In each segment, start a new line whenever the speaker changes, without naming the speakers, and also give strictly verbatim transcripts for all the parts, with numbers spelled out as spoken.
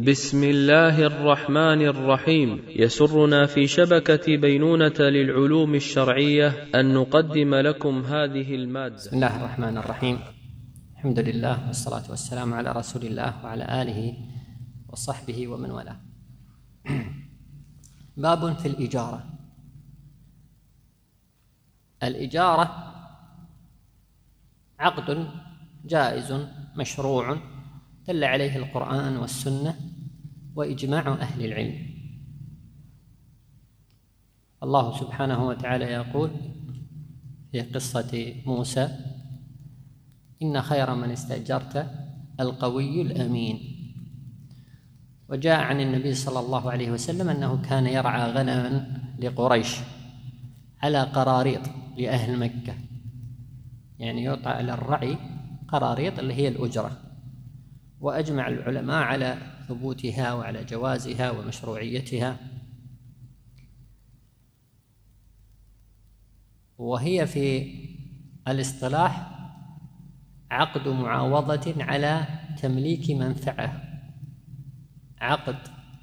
بسم الله الرحمن الرحيم. يسرنا في شبكة بينونة للعلوم الشرعية أن نقدم لكم هذه المادة.
بسم الله الرحمن الرحيم. الحمد لله والصلاة والسلام على رسول الله وعلى آله وصحبه ومن والاه. باب في الإجارة. الإجارة عقد جائز مشروع دل عليه القرآن والسنة وإجماع أهل العلم. الله سبحانه وتعالى يقول في قصة موسى: إن خير من استأجرت القوي الأمين. وجاء عن النبي صلى الله عليه وسلم أنه كان يرعى غنما لقريش على قراريط لأهل مكة، يعني يعطى على الرعي قراريط اللي هي الأجرة. وأجمع العلماء على ثبوتها وعلى جوازها ومشروعيتها، وهي في الاصطلاح عقد معاوضة على تمليك منفعة، عقد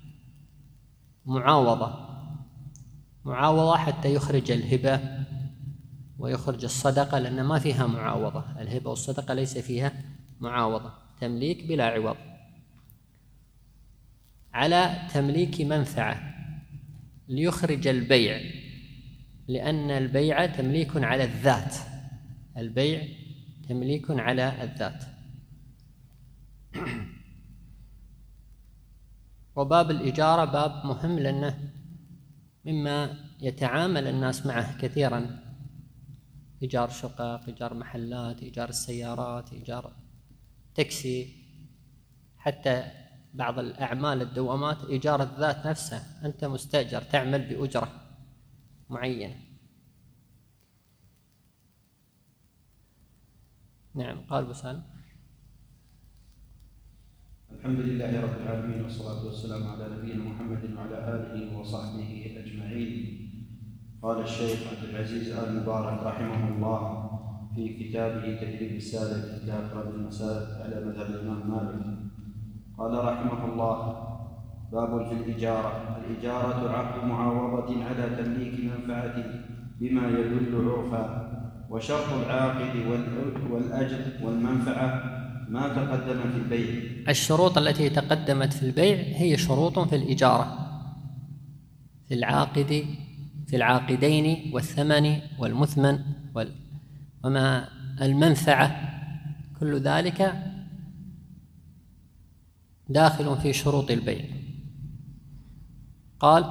معاوضة معاوضة حتى يخرج الهبة ويخرج الصدقة، لأن ما فيها معاوضة. الهبة والصدقة ليس فيها معاوضة، تمليك بلا عوض على تمليك منفعة ليخرج البيع، لأن البيع تمليك على الذات، البيع تمليك على الذات. وباب الإجارة باب مهم، لأنه مما يتعامل الناس معه كثيرا: إيجار شقق، إيجار محلات، إيجار السيارات، إيجار تاكسي، حتى بعض الأعمال الدوامات إيجار الذات نفسها، أنت مستأجر تعمل بأجرة معينة. نعم. قال بسالم:
الحمد لله رب العالمين، والصلاة والسلام على نبينا محمد وعلى آله وصحبه أجمعين. قال الشيخ عبد العزيز آل مبارك رحمه الله في كتابه تدريب السالك إلى أقرب المسالك على مذهب الإمام مالك، قال رحمه الله: باب في الإجارة. الإجارة عقد معاوضة على تمليك منفعة بما يدل عرفا، وشرط العاقد والأجر والمنفعة ما تقدم في البيع.
الشروط التي تقدمت في البيع هي شروط في الإجارة، في العاقد في العاقدين والثمن والمثمن وما المنفعة، كل ذلك داخل في شروط البيع. قال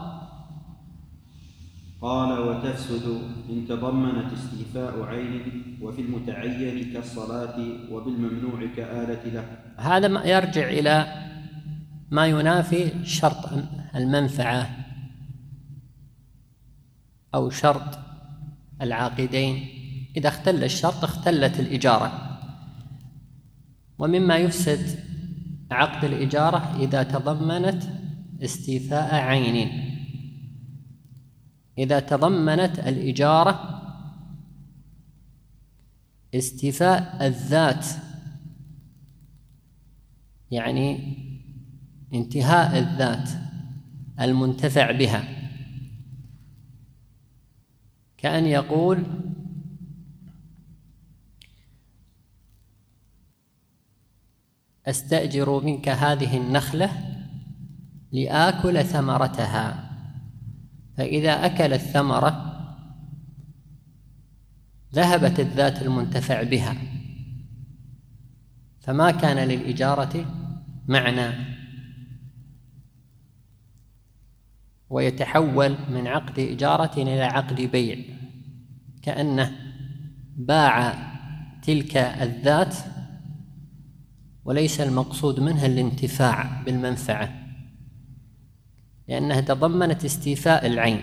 قال وتفسد إن تضمنت استيفاء عين، وفي المتعين كالصلاة، وبالممنوع كآلة له.
هذا ما يرجع إلى ما ينافي شرط المنفعة أو شرط العاقدين. إذا اختل الشرط اختلت الإجارة. ومما يفسد عقد الإجارة إذا تضمنت استيفاء عين، إذا تضمنت الإجارة استيفاء الذات، يعني انتهاء الذات المنتفع بها، كأن يقول: أستأجر منك هذه النخلة لآكل ثمرتها، فإذا أكل الثمرة ذهبت الذات المنتفع بها، فما كان للإجارة معنى، ويتحول من عقد إجارة إلى عقد بيع، كأنه باع تلك الذات وليس المقصود منها الانتفاع بالمنفعة، لأنها تضمنت استيفاء العين.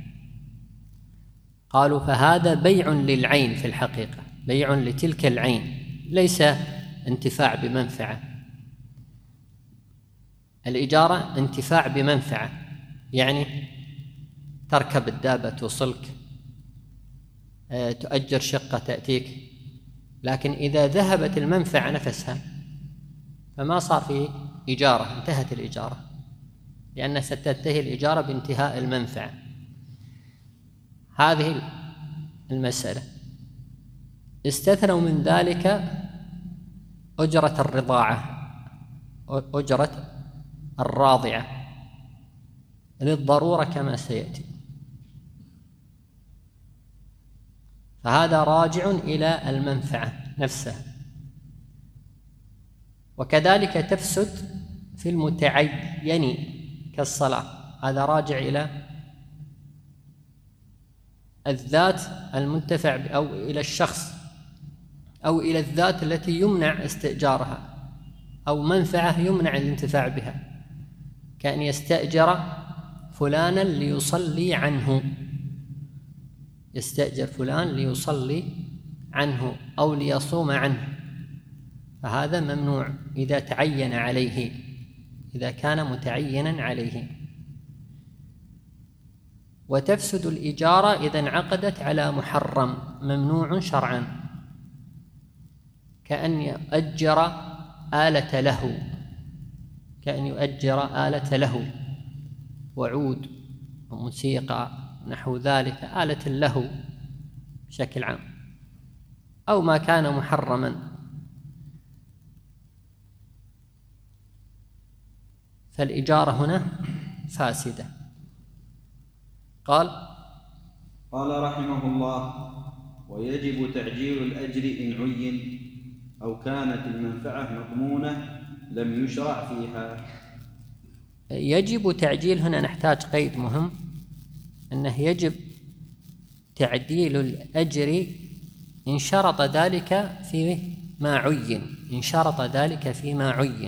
قالوا فهذا بيع للعين في الحقيقة، بيع لتلك العين، ليس انتفاع بمنفعة. الإجارة انتفاع بمنفعة، يعني تركب الدابة توصلك، تؤجر شقة تأتيك، لكن إذا ذهبت المنفعة نفسها فما صار فيه إجارة، انتهت الإجارة، لأن ستنتهي الإجارة بانتهاء المنفعة. هذه المسألة. استثنوا من ذلك أجرة الرضاعة، أجرة الراضعة للضرورة كما سيأتي، فهذا راجع إلى المنفعة نفسها. وكذلك تفسد في المتعين كالصلاة، هذا راجع إلى الذات المنتفع أو إلى الشخص أو إلى الذات التي يمنع استئجارها، أو منفعة يمنع الانتفاع بها، كأن يستأجر فلانا ليصلي عنه، يستأجر فلان ليصلي عنه أو ليصوم عنه، فهذا ممنوع إذا تعين عليه، إذا كان متعينا عليه. وتفسد الإجارة إذا انعقدت على محرم ممنوع شرعا، كأن يؤجر آلة له، كأن يؤجر آلة له، وعود وموسيقى نحو ذلك، آلة له بشكل عام، أو ما كان محرما. فالإجارة هنا فاسدة. قال
قال رحمه الله: ويجب تعجيل الأجر إن عين أو كانت المنفعة مضمونة لم يشرع فيها.
يجب تعجيل، هنا نحتاج قيد مهم، أنه يجب تعديل الأجر إن شرط ذلك فيما عين، إن شرط ذلك فيما عين.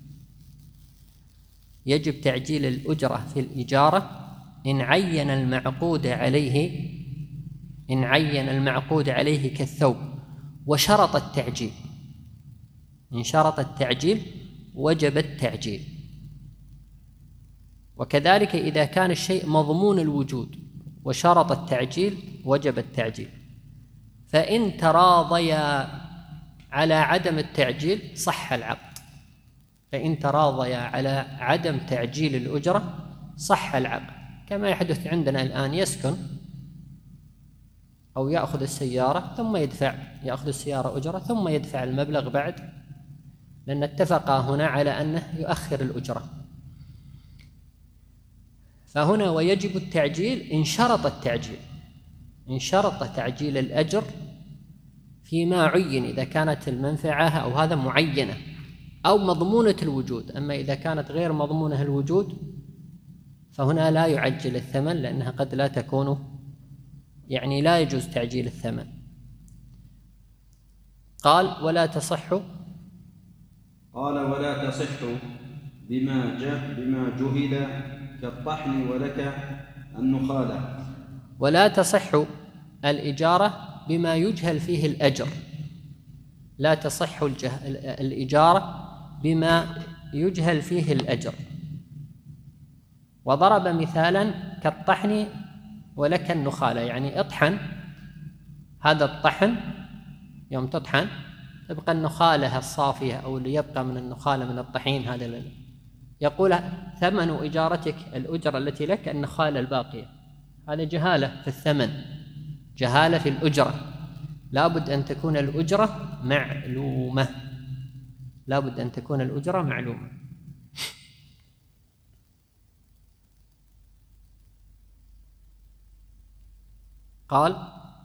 يجب تعجيل الأجرة في الإجارة إن عين المعقود عليه، إن عين المعقود عليه كالثوب وشرط التعجيل، إن شرط التعجيل وجب التعجيل. وكذلك إذا كان الشيء مضمون الوجود وشرط التعجيل وجب التعجيل. فإن تراضيا على عدم التعجيل صح العقد، فإن تراضيا على عدم تعجيل الأجرة صح العقد، كما يحدث عندنا الآن، يسكن أو يأخذ السيارة ثم يدفع، يأخذ السيارة أجرة ثم يدفع المبلغ بعد، لأن اتفقا هنا على أنه يؤخر الأجرة. فهنا ويجب التعجيل إن شرط التعجيل، إن شرط تعجيل الأجر فيما عين، إذا كانت المنفعة أو هذا معينة أو مضمونة الوجود. أما إذا كانت غير مضمونة الوجود فهنا لا يعجل الثمن، لأنها قد لا تكون، يعني لا يجوز تعجيل الثمن. قال ولا تصح،
قال ولا تصح بما جه بما جهل كالطحن ولك النخالة.
ولا تصح الإجارة بما يجهل فيه الأجر، لا تصح الإجارة بما يجهل فيه الأجر. وضرب مثالا كالطحن ولك النخالة، يعني اطحن، هذا الطحن يوم تطحن تبقى النخالة الصافية أو اللي يبقى من النخالة من الطحين، هذا اللي يقول ثمن إجارتك الأجرة التي لك النخالة الباقية. هذا جهالة في الثمن، جهالة في الأجرة. لابد أن تكون الأجرة معلومة، لابد أن تكون الأجرة معلومة. قال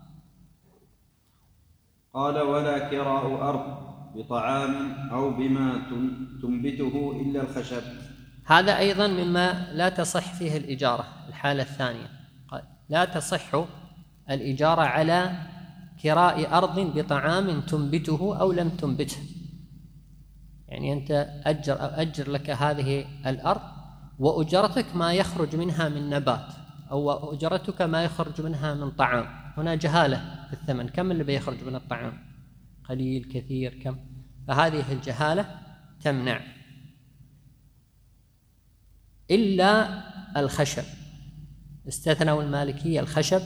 قال ولا كراء أرض بطعام أو بما تنبته إلا الخشب.
هذا أيضا مما لا تصح فيه الإجارة. الحالة الثانية قال لا تصح الإجارة على كراء أرض بطعام تنبته أو لم تنبته، يعني أنت أجر, أجر لك هذه الأرض وأجرتك ما يخرج منها من نبات، أو أجرتك ما يخرج منها من طعام. هنا جهالة في الثمن، كم اللي بيخرج من الطعام؟ قليل كثير كم؟ فهذه الجهالة تمنع. إلا الخشب، استثنوا المالكية الخشب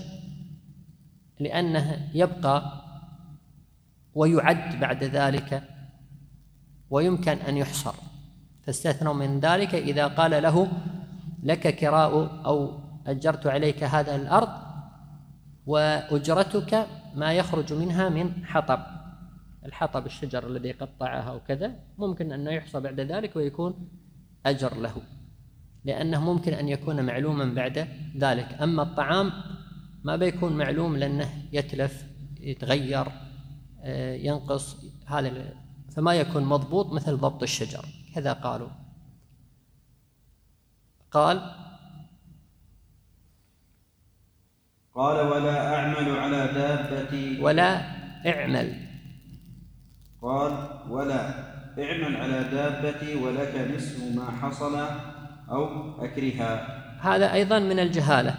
لأنه يبقى ويعد بعد ذلك ويمكن أن يحصر، فاستثنوا من ذلك إذا قال له لك كراء أو أجرت عليك هذا الأرض وأجرتك ما يخرج منها من حطب، الحطب الشجر الذي قطعها وكذا، ممكن أنه يحصى بعد ذلك ويكون أجر له، لأنه ممكن أن يكون معلوما بعد ذلك. أما الطعام ما بيكون معلوم لأنه يتلف، يتغير، ينقص، هذا فما يكون مضبوط مثل ضبط الشجر، كذا قالوا. قال
قال ولا أعمل على دابتي
ولا اعمل
قال ولا اعمل على دابتي ولك نصف ما حصل أو أكرها.
هذا أيضا من الجهالة،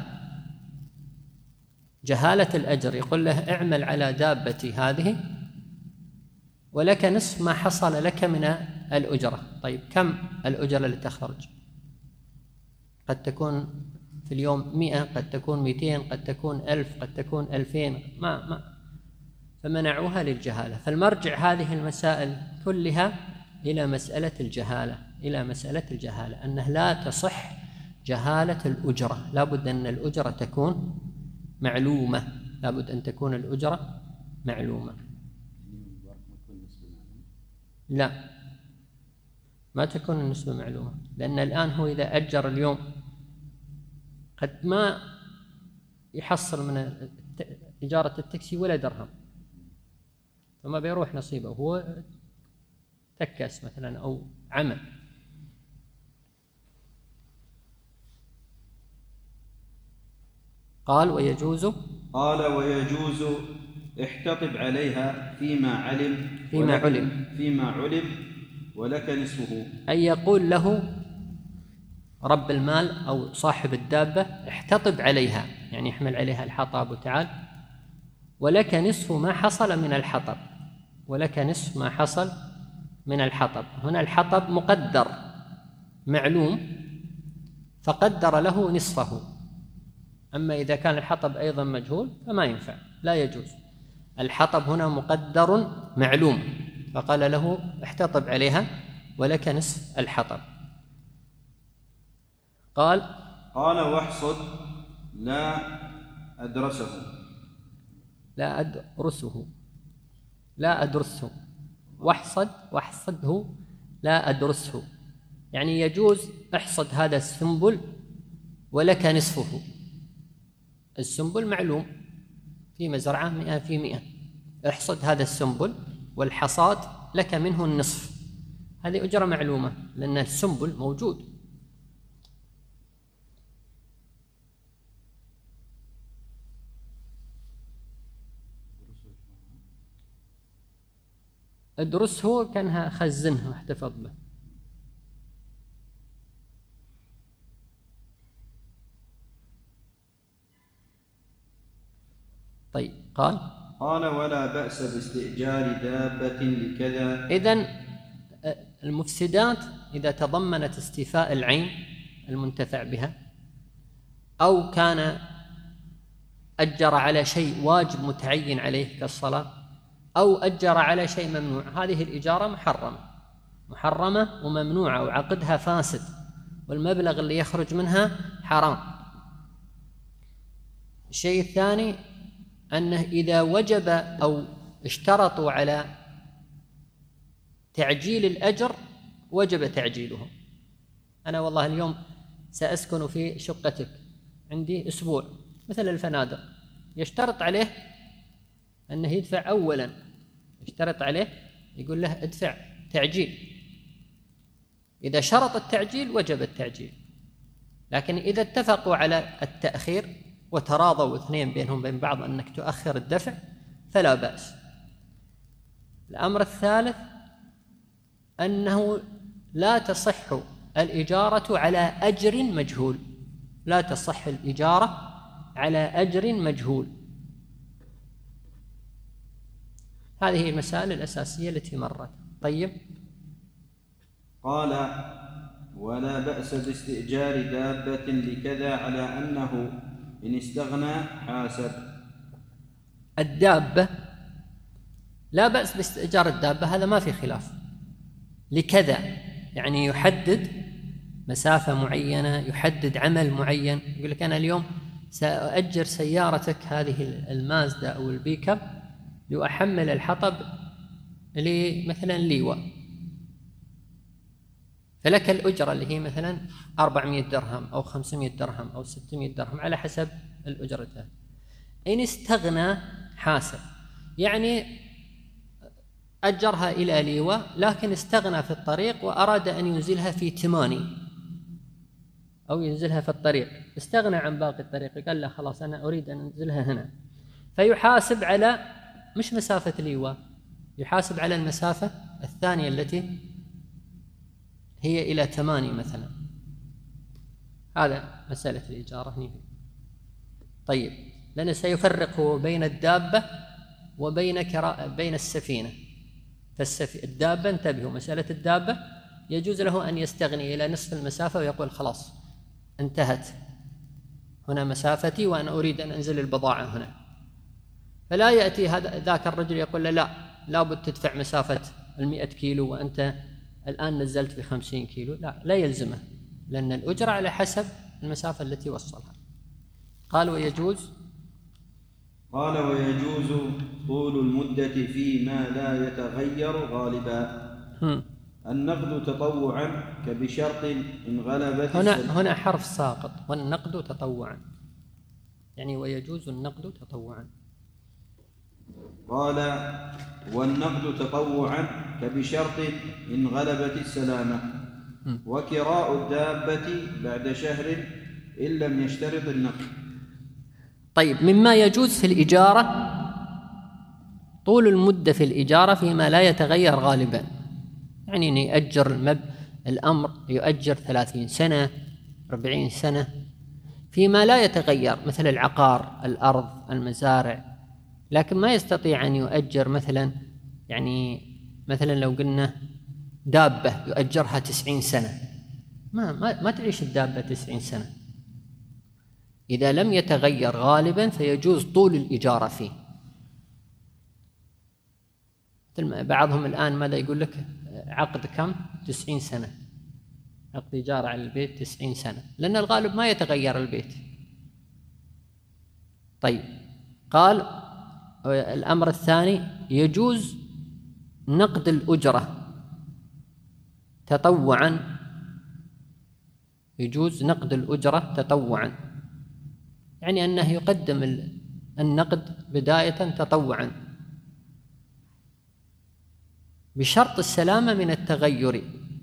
جهالة الأجر. يقول له اعمل على دابتي هذه ولك نصف ما حصل لك من الأجرة. طيب كم الأجرة اللي تخرج؟ قد تكون في اليوم مئة، قد تكون مئتين، قد تكون ألف، قد تكون ألفين، ما ما فمنعوها للجهالة. فالمرجع هذه المسائل كلها إلى مسألة الجهالة، إلى مسألة الجهالة أنه لا تصح جهالة الأجرة، لا بد أن الأجرة تكون معلومة، لا بد أن تكون الأجرة معلومة. لا، ما تكون النسبة معلومة، لأن الآن هو إذا أجر اليوم قد ما يحصل من إجارة التاكسي ولا درهم، فما بيروح نصيبه، هو تكس مثلا أو عمل. قال ويجوز
قال ويجوز احتطب عليها فيما علم
فيما علم
فيما علم ولك نصفه،
أي يقول له رب المال أو صاحب الدابة احتطب عليها، يعني احمل عليها الحطب وتعال، ولك نصف ما حصل من الحطب، ولك نصف ما حصل من الحطب. هنا الحطب مقدر معلوم فقدر له نصفه، أما إذا كان الحطب أيضا مجهول فما ينفع، لا يجوز. الحطب هنا مقدر معلوم فقال له احتطب عليها ولك نصف الحطب. قال
قال واحصد لا أدرسه
لا أدرسه لا أدرسه واحصد واحصده لا أدرسه، يعني يجوز احصد هذا السنبل ولك نصفه. السنبل معلوم في مزرعة مئة في مئة، احصد هذا السنبل والحصاد لك منه النصف، هذه أجرة معلومة لأن السنبل موجود. ادرسه كانها خزنه واحتفظ به. طيب قال
قال ولا بأس باستئجار دابة لكذا.
إذن المفسدات إذا تضمنت استيفاء العين المنتفع بها، أو كان أجر على شيء واجب متعين عليه كالصلاة، أو أجر على شيء ممنوع، هذه الإجارة محرمة محرمة وممنوعة وعقدها فاسد والمبلغ اللي يخرج منها حرام. الشيء الثاني أنه إذا وجب أو اشترطوا على تعجيل الأجر وجب تعجيله. أنا والله اليوم سأسكن في شقتك عندي أسبوع مثل الفنادق، يشترط عليه أنه يدفع أولا، يشترط عليه يقول له ادفع تعجيل. إذا شرط التعجيل وجب التعجيل، لكن إذا اتفقوا على التأخير وتراضوا اثنين بينهم بين بعض أنك تؤخر الدفع فلا بأس. الأمر الثالث أنه لا تصح الإجارة على أجر مجهول، لا تصح الإجارة على أجر مجهول. هذه المسائل الأساسية التي مرت. طيب
قال ولا بأس باستئجار دابة لكذا على أنه إن استغنى حاسب.
الدابة لا بأس باستئجار الدابة، هذا ما في خلاف، لكذا يعني يحدد مسافة معينة، يحدد عمل معين. يقول لك أنا اليوم سأؤجر سيارتك هذه المازدا أو البيك اب لأحمل الحطب لمثلا ليوة، فلك الأجرة اللي هي مثلا أربعمائة درهم أو خمسمائة درهم أو ستمائة درهم على حسب الأجرة. إن استغنى حاسب، يعني أجرها إلى ليوة لكن استغنى في الطريق وأراد أن ينزلها في تماني أو ينزلها في الطريق، استغنى عن باقي الطريق، قال له خلاص أنا أريد أن أنزلها هنا، فيحاسب على مش مسافة ليوة، يحاسب على المسافة الثانية التي هي إلى تماني مثلا. هذا مسألة الإجارة هنا. طيب، لأنه سيفرق بين الدابة وبين كراء بين السفينة. فالدابة، انتبهوا، مسألة الدابة يجوز له أن يستغني إلى نصف المسافة ويقول خلاص انتهت هنا مسافتي وأنا أريد أن أنزل البضاعة هنا، فلا يأتي هذا ذاك الرجل يقول له لا لابد تدفع مسافة المئة كيلو وأنت الآن نزلت بخمسين كيلو، لا لا يلزمه، لأن الأجرة على حسب المسافة التي وصلها. قال ويجوز
قال ويجوز طول المدة فيما لا يتغير غالبا.
هم.
النقد تطوعا كبشرط إن غلبت
هنا
السلم.
هنا حرف ساقط، والنقد تطوعا، يعني ويجوز النقد تطوعا.
قال والنقد تطوعا كبشرط إن غلبت السلامة، وكراء الدابة بعد شهر إن لم يشترط النقد.
طيب، مما يجوز في الإجارة طول المدة في الإجارة فيما لا يتغير غالبا، يعني أن يؤجر المب... الأمر يؤجر ثلاثين سنة أربعين سنة فيما لا يتغير، مثل العقار، الأرض، المزارع، لكن ما يستطيع أن يؤجر مثلا، يعني مثلا لو قلنا دابة يؤجرها تسعين سنة، ما, ما, ما تعيش الدابة تسعين سنة. إذا لم يتغير غالبا فيجوز طول الإجارة فيه. بعضهم الآن ماذا يقول لك؟ عقد كم؟ تسعين سنة، عقد إجارة على البيت تسعين سنة، لأن الغالب ما يتغير البيت. طيب، قال الأمر الثاني يجوز نقد الأجرة تطوعا، يجوز نقد الأجرة تطوعا، يعني أنه يقدم النقد بداية تطوعا بشرط السلامة من التغير،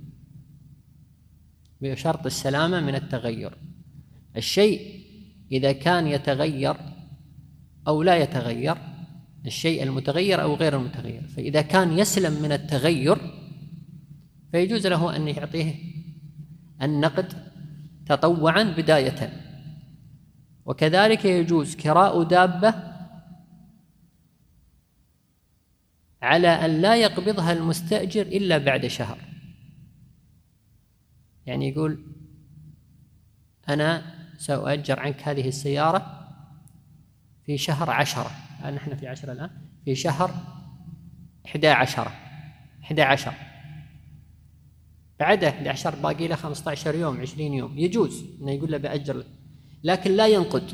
بشرط السلامة من التغير. الشيء إذا كان يتغير أو لا يتغير، الشيء المتغير أو غير المتغير، فإذا كان يسلم من التغير فيجوز له أن يعطيه النقد تطوعا بداية. وكذلك يجوز كراء دابة على أن لا يقبضها المستأجر إلا بعد شهر، يعني يقول أنا سأؤجر عنك هذه السيارة في شهر عشرة، الآن نحن في عشرة الآن، في شهر إحدى عشرة إحدى عشر بعد إحدى عشر باقي له خمسة عشر يوم عشرين يوم، يجوز أنه يقول له بأجر لك، لكن لا ينقد.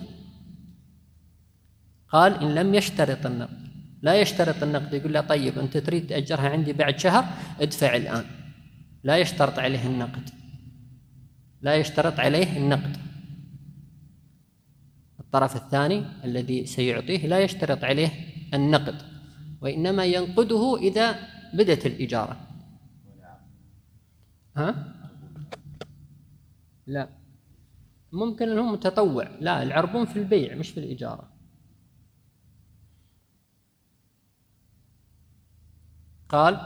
قال إن لم يشترط النقد، لا يشترط النقد، يقول له طيب أنت تريد تأجرها عندي بعد شهر ادفع الآن، لا يشترط عليه النقد، لا يشترط عليه النقد. الطرف الثاني الذي سيعطيه لا يشترط عليه النقد، وإنما ينقده إذا بدت الإجارة. ها؟ لا، ممكن أنه متطوع، لا، العربون في البيع مش في الإجارة. قال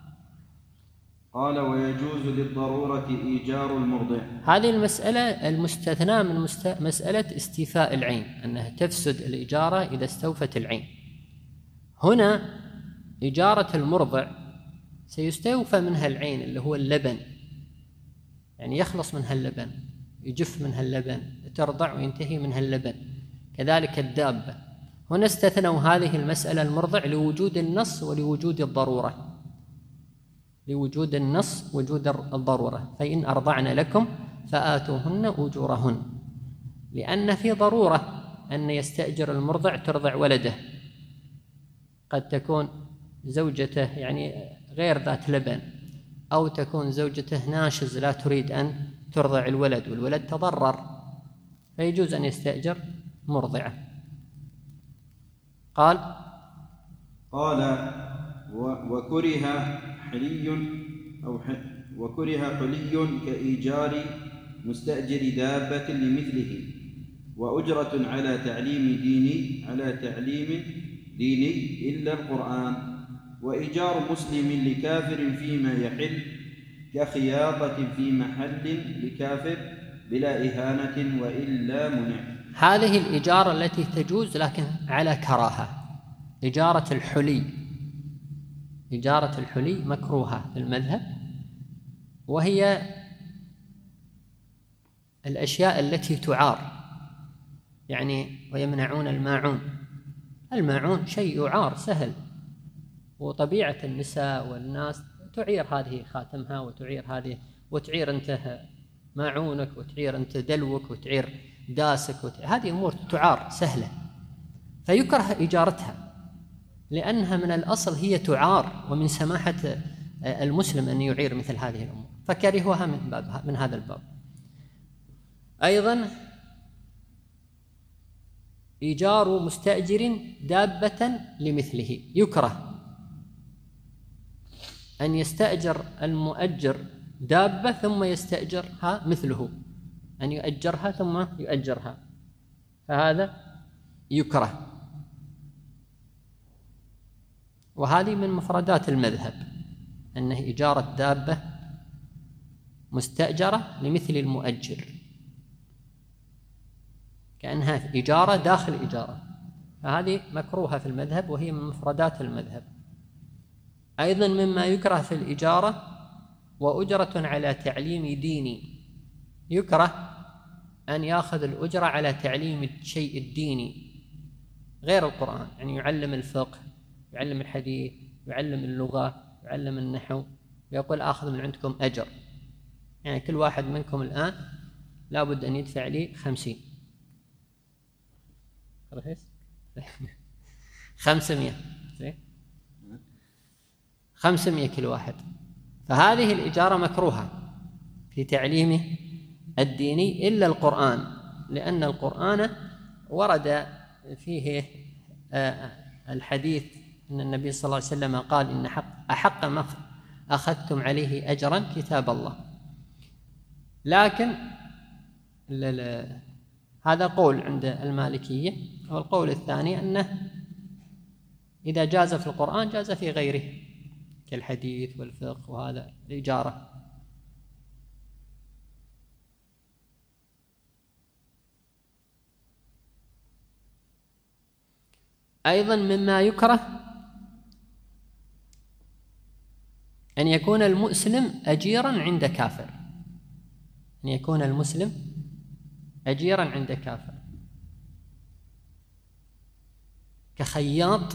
قال ويجوز للضرورة إيجار المرضع.
هذه المسألة المستثنى من مسألة استيفاء العين، أنها تفسد الإجارة إذا استوفت العين. هنا إجارة المرضع سيستوفى منها العين اللي هو اللبن، يعني يخلص منها اللبن، يجف منها اللبن، ترضع وينتهي منها اللبن. كذلك الدابة، هنا استثنوا هذه المسألة المرضع لوجود النص ولوجود الضرورة، لوجود النص وجود الضرورة، فإن أرضعن لكم فآتوهن أجورهن، لأن في ضرورة أن يستأجر المرضع ترضع ولده، قد تكون زوجته يعني غير ذات لبن، أو تكون زوجته ناشز لا تريد أن ترضع الولد والولد تضرر، فيجوز أن يستأجر مرضعة. قال
قال وكره حلي أو وكره حلي كإيجار مستأجر دابة لمثله، وأجرة على تعليم ديني على تعليم ديني إلا القرآن، وإيجار مسلم لكافر فيما يحل كخياطة في محل لكافر بلا إهانة وإلا منع.
هذه الإجارة التي تجوز لكن على كراهة، إجارة الحلي. إجارة الحلي مكروهة في المذهب، وهي الأشياء التي تعار، يعني ويمنعون الماعون. الماعون شيء يعار سهل، وطبيعة النساء والناس تعير هذه خاتمها وتعير هذه، وتعير أنت ماعونك وتعير أنت دلوك وتعير داسك وتعير. هذه أمور تعار سهلة، فيكره إجارتها لأنها من الأصل هي تعار، ومن سماحة المسلم أن يعير مثل هذه الأمور، فكرهوها من, باب من هذا الباب. أيضا إيجار مستأجر دابة لمثله، يكره أن يستأجر المؤجر دابة ثم يستأجرها مثله، أن يؤجرها ثم يؤجرها، فهذا يكره. وهذه من مفردات المذهب، أنه إجارة دابة مستأجرة لمثل المؤجر، كأنها إجارة داخل إجارة، فهذه مكروهة في المذهب وهي من مفردات المذهب. أيضا مما يكره في الإجارة وأجرة على تعليم ديني، يكره أن يأخذ الأجرة على تعليم الشيء الديني غير القرآن، يعني يعلم الفقه، يعلم الحديث، يعلم اللغة، يعلم النحو، يقول آخذ من عندكم أجر، يعني كل واحد منكم الآن لابد أن يدفع لي خمسين خمسمائة خمسمائة كل واحد. فهذه الإجارة مكروهة في تعليمه الديني إلا القرآن، لأن القرآن ورد فيه الحديث أن النبي صلى الله عليه وسلم قال إن حق أحق ما أخذتم عليه أجرا كتاب الله. لكن هذا قول عند المالكية، والقول الثاني أنه إذا جاز في القرآن جاز في غيره كالحديث والفقه، وهذا الإجارة. أيضا مما يكره أن يكون المسلم أجيرا عند كافر، أن يكون المسلم أجيرا عند كافر، كخياط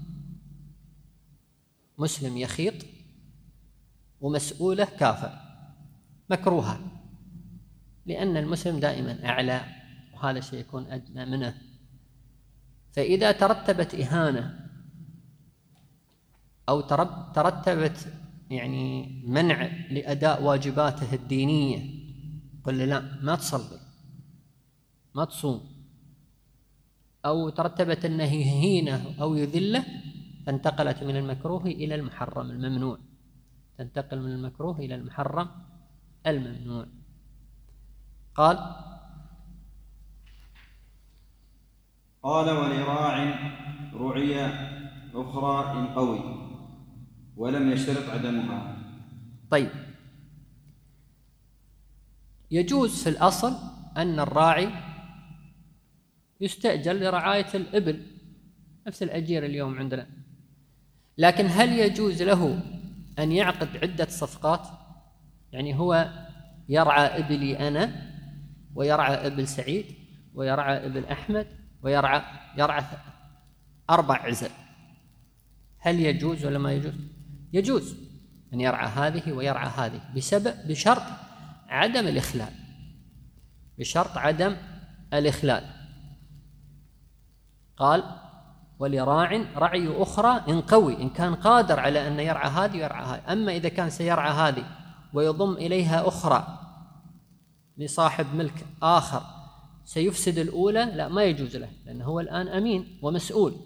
مسلم يخيط ومسؤوله كافر، مكروهة، لأن المسلم دائما أعلى وهذا شيء يكون أدنى منه. فإذا ترتبت إهانة أو ترتبت يعني منع لأداء واجباته الدينية، قل لا ما تصلي ما تصوم، أو ترتبت أنه يهينه أو يذله، فانتقلت من المكروه إلى المحرم الممنوع، تنتقل من المكروه إلى المحرم الممنوع. قال
قال ولراع رعي أخرى إن قوي ولم يشترط عدمها.
طيب، يجوز في الأصل أن الراعي يستأجر لرعاية الإبل نفس الأجير اليوم عندنا، لكن هل يجوز له أن يعقد عدة صفقات؟ يعني هو يرعى إبلي أنا، ويرعى إبل سعيد، ويرعى إبل أحمد، ويرعى يرعى أربع عزل، هل يجوز ولا ما يجوز؟ يجوز، أن يرعى هذه ويرعى هذه بسبب بشرط عدم الإخلال، بشرط عدم الإخلال. قال ولراع رعي أخرى إن قوي، إن كان قادر على أن يرعى هذه ويرعى هذه. أما إذا كان سيرعى هذه ويضم إليها أخرى لصاحب ملك آخر سيفسد الأولى، لا، ما يجوز له، لأنه هو الآن أمين ومسؤول.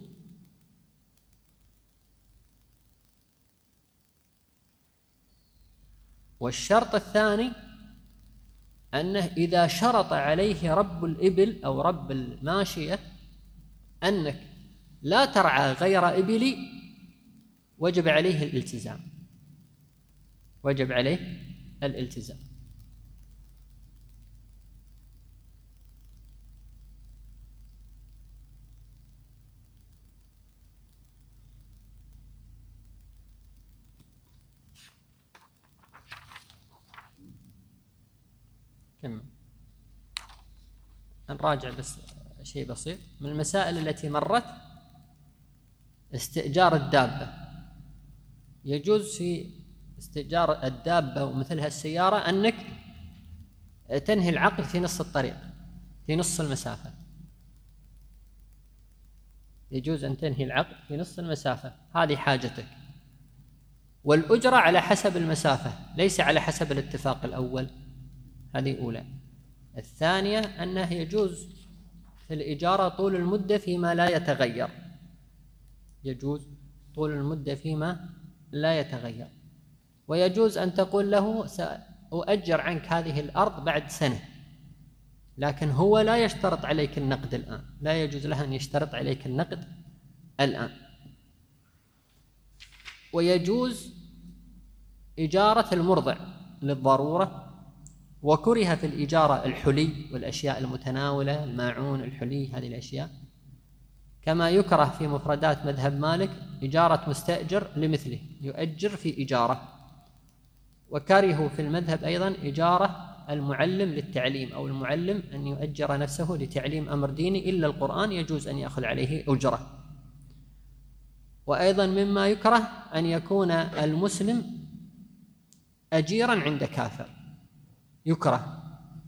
والشرط الثاني أنه إذا شرط عليه رب الإبل أو رب الماشية أنك لا ترعى غير إبلي، وجب عليه الالتزام، وجب عليه الالتزام. كم نراجع بس شيء بسيط من المسائل التي مرت. استئجار الدابة، يجوز في استئجار الدابة ومثلها السيارة أنك تنهي العقد في نص الطريق، في نص المسافة، يجوز أن تنهي العقد في نص المسافة، هذه حاجتك. والأجرة على حسب المسافة ليس على حسب الاتفاق الأول، هذه أولى. الثانية أنه يجوز في الإجارة طول المدة فيما لا يتغير، يجوز طول المدة فيما لا يتغير. ويجوز أن تقول له سأؤجر عنك هذه الأرض بعد سنة، لكن هو لا يشترط عليك النقد الآن، لا يجوز له أن يشترط عليك النقد الآن. ويجوز إجارة المرضع للضرورة، وكره في الإجارة الحلي والأشياء المتناولة، الماعون، الحلي، هذه الأشياء، كما يكره في مفردات مذهب مالك إجارة مستأجر لمثله، يؤجر في إجارة. وكرهوا في المذهب أيضا إجارة المعلم للتعليم، أو المعلم أن يؤجر نفسه لتعليم أمر ديني، إلا القرآن يجوز أن يأخذ عليه أجرة. وأيضا مما يكره أن يكون المسلم أجيرا عند كافر، يكره.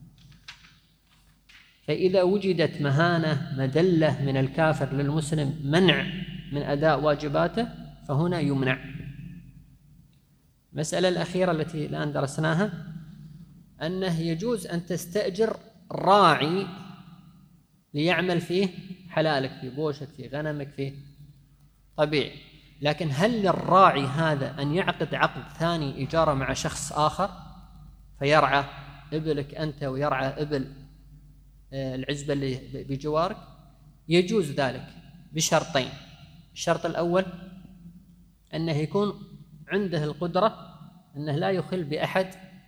فإذا وجدت مهانة مدلة من الكافر للمسلم منع من أداء واجباته فهنا يمنع. المسألة الأخيرة التي الآن درسناها أنه يجوز أن تستأجر راعي ليعمل فيه حلالك، في بوشك، في غنمك، في طبيعي. لكن هل للراعي هذا أن يعقد عقد ثاني إجارة مع شخص آخر فيرعى إبلك أنت ويرعى إبل العزبة اللي بجوارك؟ يجوز ذلك بشرطين. الشرط الأول أنه يكون عنده القدرة أنه لا يخل بأحد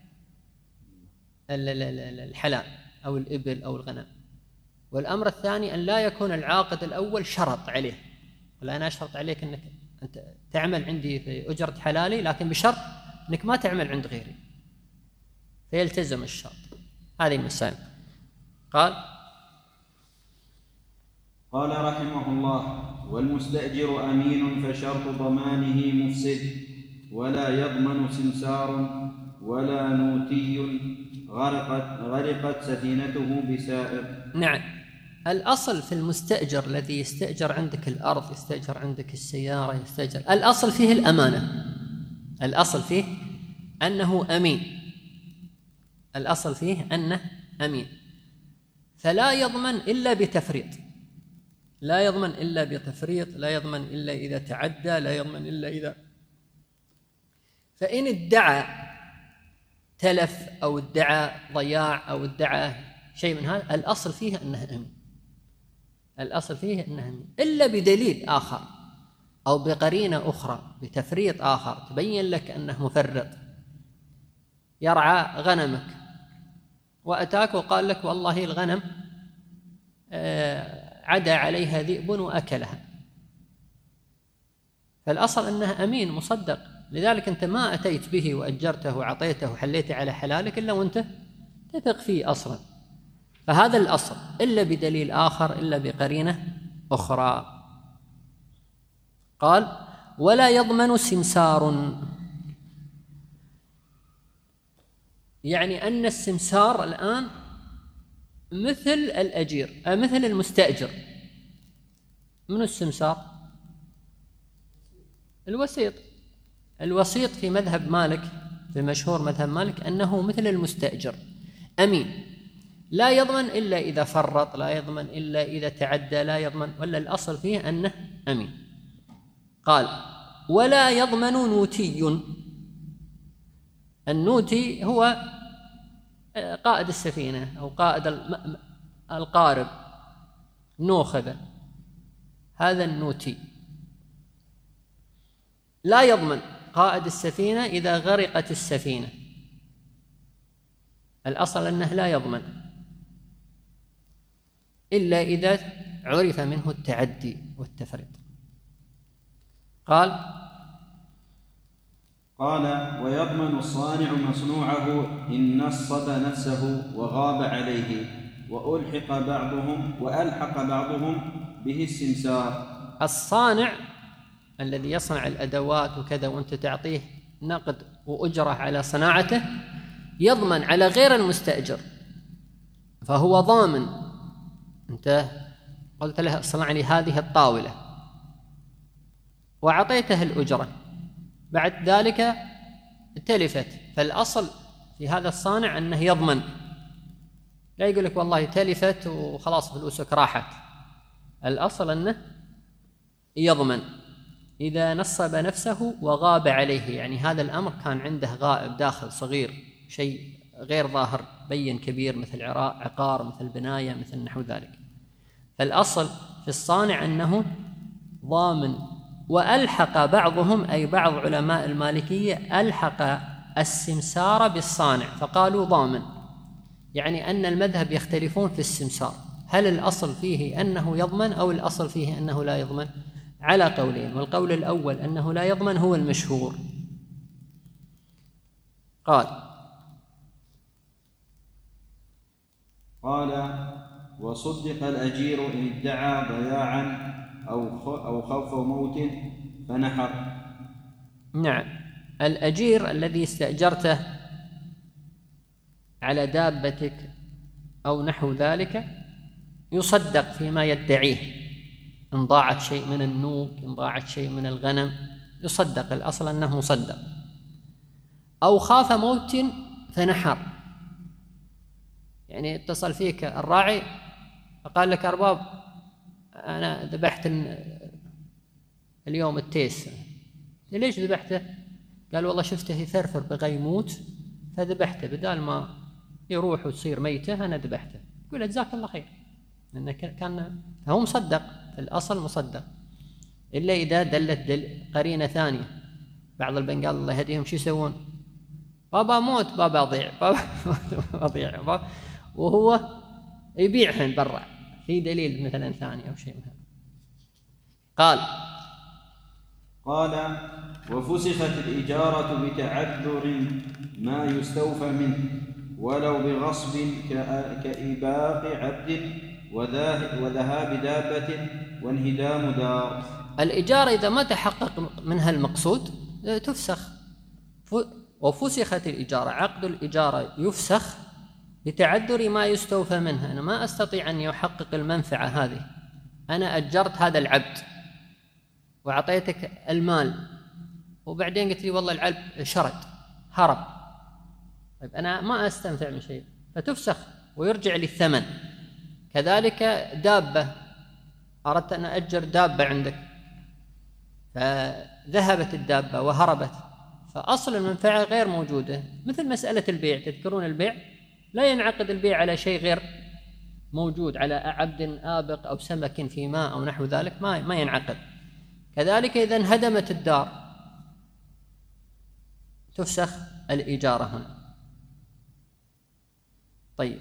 الحلال أو الإبل أو الغنم. والأمر الثاني أن لا يكون العاقد الأول شرط عليه، ولا أنا أشرط عليك أنك أنت تعمل عندي في أجرة حلالي، لكن بشرط أنك ما تعمل عند غيري، فيلتزم الشرط. هذه المسائل. قال
قال رحمه الله: والمستأجر أمين فشرط ضمانه مفسد، ولا يضمن سمسار ولا نوتي غرقت, غرقت سفينته بسائر.
نعم، الأصل في المستأجر الذي يستأجر عندك الأرض، يستأجر عندك السيارة، يستأجر، الأصل فيه الأمانة، الأصل فيه أنه أمين، الأصل فيه أنه أمين، فلا يضمن إلا بتفريط، لا يضمن إلا بتفريط، لا يضمن إلا إذا تعدى، لا يضمن إلا إذا. فإن ادعى تلف أو ادعى ضياع أو ادعى شيء من هذا، الأصل فيه أنه أمين، الأصل فيه أنه أمين، إلا بدليل آخر أو بقرينة أخرى، بتفريط آخر تبين لك أنه مفرط. يرعى غنمك وأتاك وقال لك والله الغنم عدا عليها ذئب وأكلها، فالأصل أنها أمين مصدق، لذلك أنت ما أتيت به وأجرته وعطيته وحليته على حلالك إلا وأنت تثق فيه أصلا. فهذا الأصل، إلا بدليل آخر، إلا بقرينة أخرى. قال: ولا يضمن سمسار، يعني أن السمسار الآن مثل الأجير، مثل المستأجر. من السمسار؟ الوسيط. الوسيط في مذهب مالك، في مشهور مذهب مالك، أنه مثل المستأجر، أمين، لا يضمن إلا إذا فرط، لا يضمن إلا إذا تعدى، لا يضمن، ولا الأصل فيه أنه أمين. قال: ولا يضمن نوتي. النوتي هو قائد السفينة أو قائد القارب، نوخذ، هذا النوتي. لا يضمن قائد السفينة إذا غرقت السفينة، الأصل أنه لا يضمن إلا إذا عرف منه التعدي والتفريط. قال
قال: ويضمن الصانع مصنوعه إن نصب نفسه وغاب عليه وألحق بعضهم وألحق بعضهم به السمسار.
الصانع الذي يصنع الأدوات وكذا وأنت تعطيه نقد وأجرة على صناعته يضمن على غير المستأجر، فهو ضامن. أنت قلت له اصنع لي هذه الطاولة وأعطيته الأجرة، بعد ذلك تلفت، فالأصل في هذا الصانع أنه يضمن، لا يقول لك والله تلفت وخلاص فلوسك راحت، الأصل أنه يضمن إذا نصب نفسه وغاب عليه، يعني هذا الأمر كان عنده غائب داخل صغير، شيء غير ظاهر بين كبير، مثل عقار، مثل بناية، مثل نحو ذلك، فالأصل في الصانع أنه ضامن. وألحق بعضهم، أي بعض علماء المالكية ألحق السمسار بالصانع فقالوا ضامن، يعني أن المذهب يختلفون في السمسار، هل الأصل فيه أنه يضمن أو الأصل فيه أنه لا يضمن؟ على قولين، والقول الأول أنه لا يضمن هو المشهور. قال
قال: وصدق الأجير إن ادعى ضياعا أو خوف موت فنحر.
نعم، الأجير الذي استأجرته على دابتك أو نحو ذلك يصدق فيما يدعيه، إن ضاعت شيء من النوق، إن ضاعت شيء من الغنم، يصدق، الأصل أنه مصدق. أو خاف موت فنحر، يعني اتصل فيك الراعي فقال لك أرباب أنا ذبحت اليوم التيس، ليش ذبحته؟ قال والله شفته يثرثر بغى يموت فذبحته، بدال ما يروح وتصير ميتة أنا ذبحته. يقول جزاك الله خير، لأنه كان فهو مصدق، الأصل مصدق، إلا إذا دلت دل قرينة ثانية. بعض البنقال الله يهديهم شو يسوون؟ بابا موت، بابا أضيع، بابا أضيع، بابا، وهو يبيعهن برا في دليل مثلا ثاني أو شيء مثلا. قال
قال: وفسخت الإجارة بتعذر ما يستوفى منه ولو بغصب كإباق عبد وذهاب دابة وانهدام دار.
الإجارة إذا ما تحقق منها المقصود تفسخ. وفسخت الإجارة، عقد الإجارة يفسخ بتعذر ما يستوفى منها. أنا ما أستطيع أن يحقق المنفعة هذه، أنا أجرت هذا العبد وأعطيتك المال وبعدين قلت لي والله العبد شرد هرب، طيب أنا ما أستنفع من شيء، فتفسخ ويرجع لي الثمن. كذلك دابة، أردت أن أجر دابة عندك فذهبت الدابة وهربت، فأصل المنفعة غير موجودة. مثل مسألة البيع، تذكرون البيع لا ينعقد البيع على شيء غير موجود، على عبد آبق أو سمك في ماء أو نحو ذلك، ما ما ينعقد. كذلك إذا انهدمت الدار تفسخ الإجارة هنا. طيب،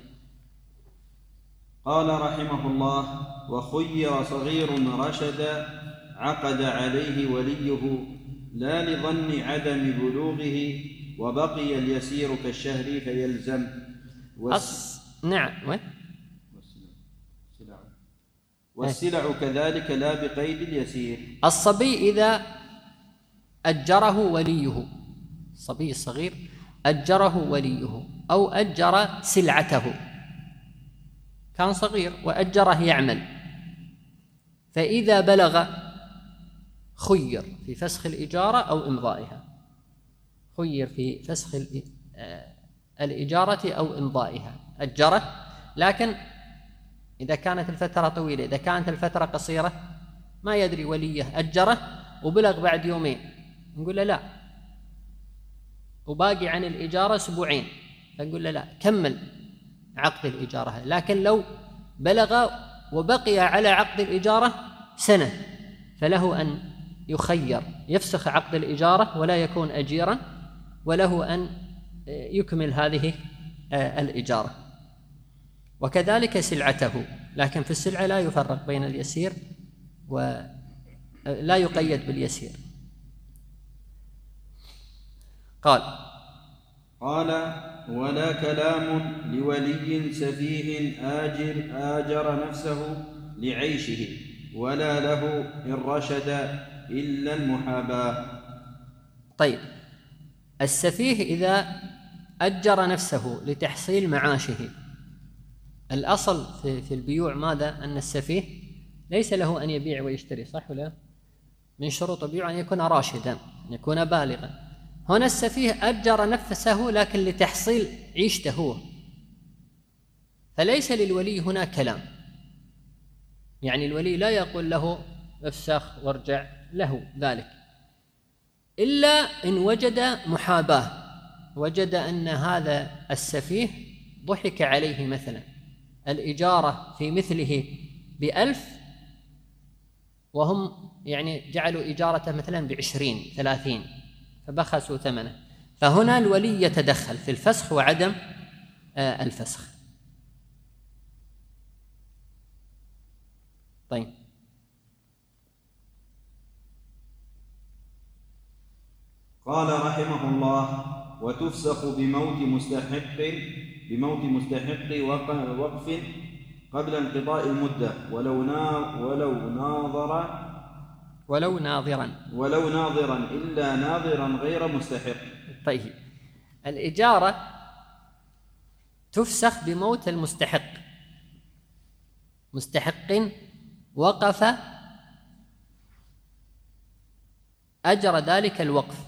قال رحمه الله: وخير صغير رشد عقد عليه وليه لا لظن عدم بلوغه وبقي اليسير كالشهر فيلزم.
والس... نعم وين؟
والسلع. والسلع كذلك لا بقيد اليسير.
الصبي إذا أجره وليه، الصبي الصغير أجره وليه أو أجر سلعته، كان صغير وأجره يعمل، فإذا بلغ خير في فسخ الإجارة أو إمضائها، خير في فسخ الإجارة أو إمضائها. أجره، لكن إذا كانت الفترة طويلة، إذا كانت الفترة قصيرة ما يدري وليه، أجره وبلغ بعد يومين، نقول له لا، وباقي عن الإجارة أسبوعين، فنقول له لا، كمل عقد الإجارة. لكن لو بلغ وبقي على عقد الإجارة سنة فله أن يخير، يفسخ عقد الإجارة ولا يكون أجيرا، وله أن يكمل هذه الإجارة. وكذلك سلعته، لكن في السلعة لا يفرق بين اليسير ولا يقيد باليسير. قال
قال ولا كلام لولي سفيه آجر آجر نفسه لعيشه ولا له إن رشد إلا المحاباة.
طيب، السفيه إذا أجر نفسه لتحصيل معاشه، الأصل في البيوع ماذا؟ أن السفيه ليس له أن يبيع ويشتري، صح ولا؟ من شروط البيوع أن يكون راشدا، أن يكون بالغا. هنا السفيه أجر نفسه لكن لتحصيل عيشته هو، فليس للولي هنا كلام، يعني الولي لا يقول له افسخ وارجع له ذلك، إلا إن وجد محاباة، وجد أن هذا السفيه ضحك عليه مثلا، الإجارة في مثله بألف وهم يعني جعلوا إجارته مثلا بعشرين ثلاثين فبخسوا ثمنه، فهنا الولي يتدخل في الفسخ وعدم آه الفسخ. طيب،
قال رحمه الله وتفسخ بموت مستحق بموت مستحق وقف قبل انقضاء المدة ولو نا ولو ناظر
ولو ناظرا
ولو ناظرا إلا ناظرا غير مستحق.
طيب، الإجارة تفسخ بموت المستحق، مستحق وقف أجر ذلك الوقف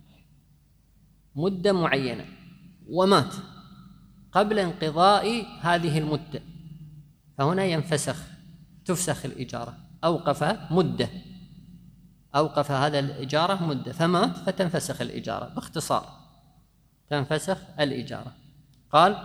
مدة معينة ومات قبل انقضاء هذه المدة، فهنا ينفسخ، تفسخ الإجارة، أوقف مدة، أوقف هذا الإجارة مدة فمات فتنفسخ الإجارة، باختصار تنفسخ الإجارة. قال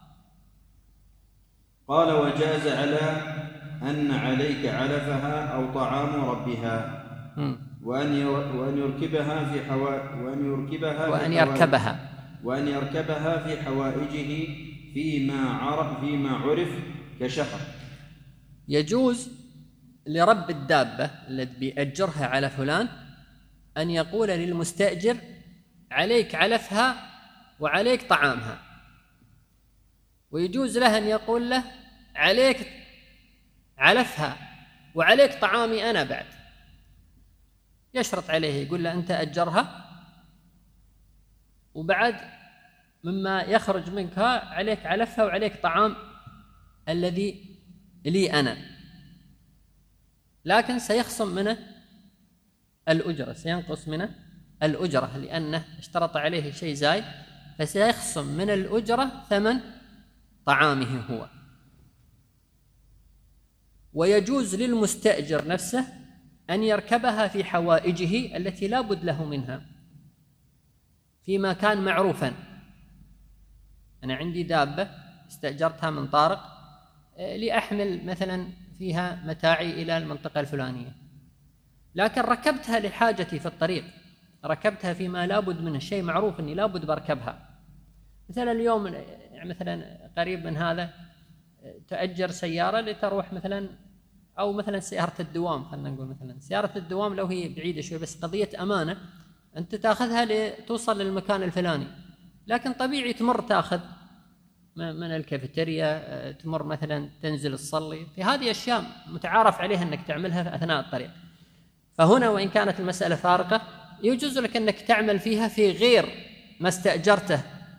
قال وجاز على أن عليك علفها أو طعام ربها وأن وأن يركبها في حوا وأن يركبها
وأن يركبها
وأن يركبها في حوائجه فيما عرف فيما عرف كشهر.
يجوز لرب الدابة الذي بيأجرها على فلان أن يقول للمستأجر عليك علفها وعليك طعامها، ويجوز له أن يقول له عليك علفها وعليك طعامي أنا بعد، يشرط عليه، يقول له أنت أجرها وبعد مما يخرج منك عليك علفها وعليك طعام الذي لي أنا، لكن سيخصم منه الأجرة، سينقص منه الأجرة لأنه اشترط عليه شيء زايد، فسيخصم من الأجرة ثمن طعامه هو. ويجوز للمستأجر نفسه أن يركبها في حوائجه التي لا بد له منها فيما كان معروفا. أنا عندي دابة استأجرتها من طارق لأحمل مثلا فيها متاعي إلى المنطقة الفلانية، لكن ركبتها لحاجتي في الطريق، ركبتها فيما لا بد منه، شيء معروف أني لا بد بركبها. مثلا اليوم مثلا قريب من هذا تأجر سيارة لتروح مثلا، أو مثلا سيارة الدوام، خلنا نقول مثلا سيارة الدوام لو هي بعيدة شوي بس قضية أمانة، أنت تأخذها لتوصل للمكان الفلاني، لكن طبيعي تمر تأخذ من الكافيتيريا، تمر مثلا تنزل تصلي، في هذه أشياء متعارف عليها أنك تعملها أثناء الطريق. فهنا وإن كانت المسألة فارقة يجوز لك أنك تعمل فيها في غير ما استأجرته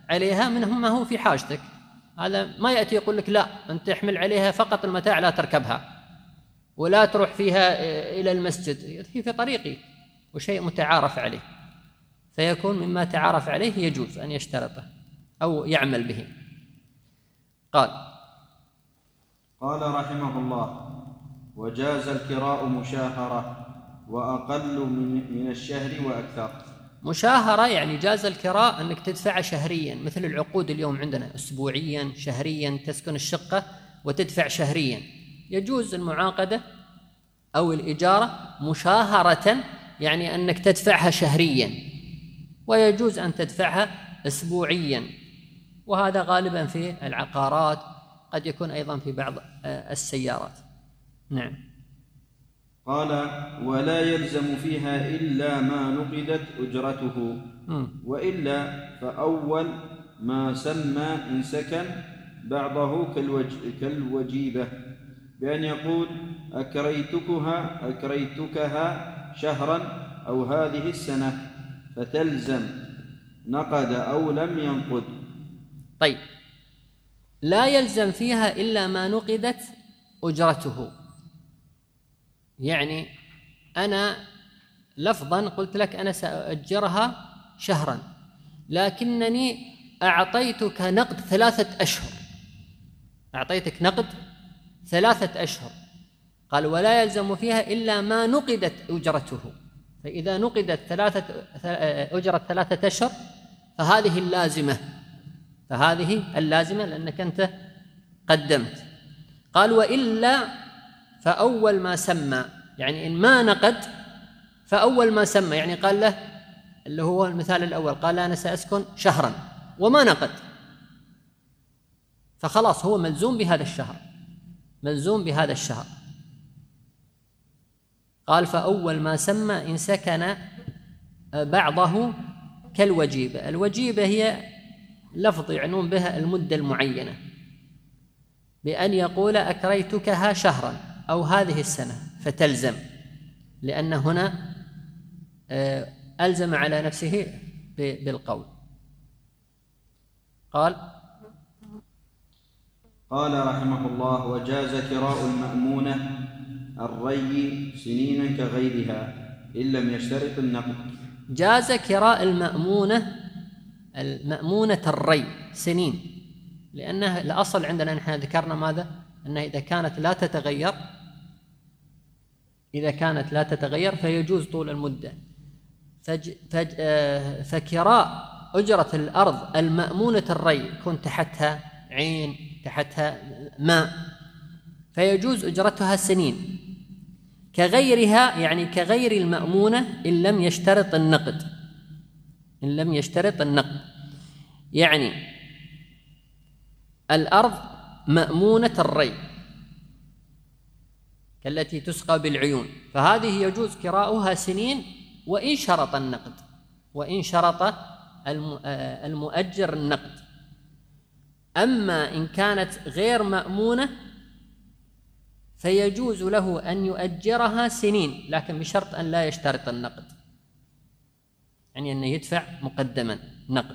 عليها منهم ما هو في حاجتك. هذا ما يأتي يقول لك لا أنت تحمل عليها فقط المتاع لا تركبها ولا تروح فيها إلى المسجد، هي في طريقي وشيء متعارف عليه، فيكون مما تعارف عليه يجوز أن يشترطه أو يعمل به. قال
قال رحمه الله: وجاز الكراء مشاهرة وأقل من الشهر وأكثر.
مشاهرة يعني جاز الكراء أنك تدفع شهريا، مثل العقود اليوم عندنا أسبوعيا شهريا، تسكن الشقة وتدفع شهريا. يجوز المعاقدة أو الإجارة مشاهرة، يعني أنك تدفعها شهريا، ويجوز أن تدفعها أسبوعيا، وهذا غالبا في العقارات، قد يكون أيضا في بعض السيارات. نعم.
قال: ولا يلزم فيها إلا ما نقدت أجرته،
م.
وإلا فأول ما سمى إن سكن بعضه كالوج... كالوجيبة، بأن يقول أكريتكها أكريتكها شهرا أو هذه السنة، فتلزم نقد أو لم ينقد.
طيب، لا يلزم فيها إلا ما نقدت أجرته، يعني أنا لفظا قلت لك أنا سأؤجرها شهرا، لكنني أعطيتك نقد ثلاثة أشهر، أعطيتك نقد ثلاثة أشهر. قال: ولا يلزم فيها إلا ما نقدت أجرته، فإذا نقدت ثلاثة أجرة ثلاثة أشهر فهذه اللازمة، فهذه اللازمة لأنك أنت قدمت. قال: وإلا فأول ما سمى، يعني إن ما نقد فأول ما سمى، يعني قال له اللي هو المثال الأول، قال أنا سأسكن شهرا وما نقد، فخلاص هو ملزوم بهذا الشهر، ملزوم بهذا الشهر. قال: فأول ما سمى إن سكن بعضه كالوجيبة. الوجيبة هي لفظ يعنون بها المدة المعينة، بأن يقول أكريتكها شهرا أو هذه السنة، فتلزم، لأن هنا ألزم على نفسه بالقول. قال
قال رحمه الله: وجاز كراء المأمونة الري سنينا كغيرها إن لم يشترط النقد.
جاز كراء المأمونة المأمونة الري سنين، لأنه الأصل عندنا نحن ذكرنا ماذا؟ أنها إذا كانت لا تتغير إذا كانت لا تتغير فيجوز طول المدة. فج فج فكراء أجرة الأرض المأمونة الري يكون تحتها عين، تحتها ماء، فيجوز أجرتها سنين، كغيرها يعني كغير المأمونة إن لم يشترط النقد، إن لم يشترط النقد، يعني الأرض مأمونة الري كالتي تسقى بالعيون، فهذه يجوز كراؤها سنين وإن شرط النقد، وإن شرط المؤجر النقد. أما إن كانت غير مأمونة فيجوز له أن يؤجرها سنين، لكن بشرط أن لا يشترط النقد، يعني أنه يدفع مقدما نقد.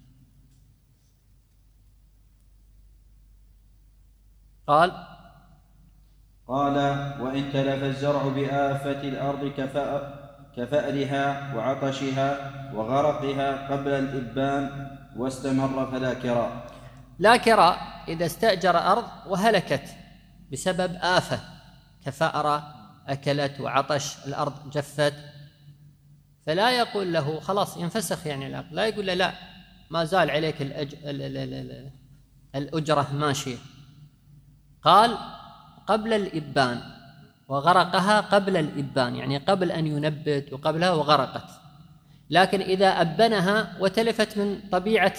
قال
قال: وإن تلف الزرع بآفة الأرض كفأرها وعطشها وغرقها قبل الإبان واستمر فلا كراء.
لا كراء إذا استأجر أرض وهلكت بسبب آفة كفأرة أكلت وعطش الأرض جفت، فلا يقول له خلاص ينفسخ يعني العقد، لا يقول له لا ما زال عليك الأج... الأجرة ماشية. قال: قبل الإبان وغرقها قبل الإبان، يعني قبل أن ينبت وقبلها وغرقت. لكن إذا أبنها وتلفت من طبيعة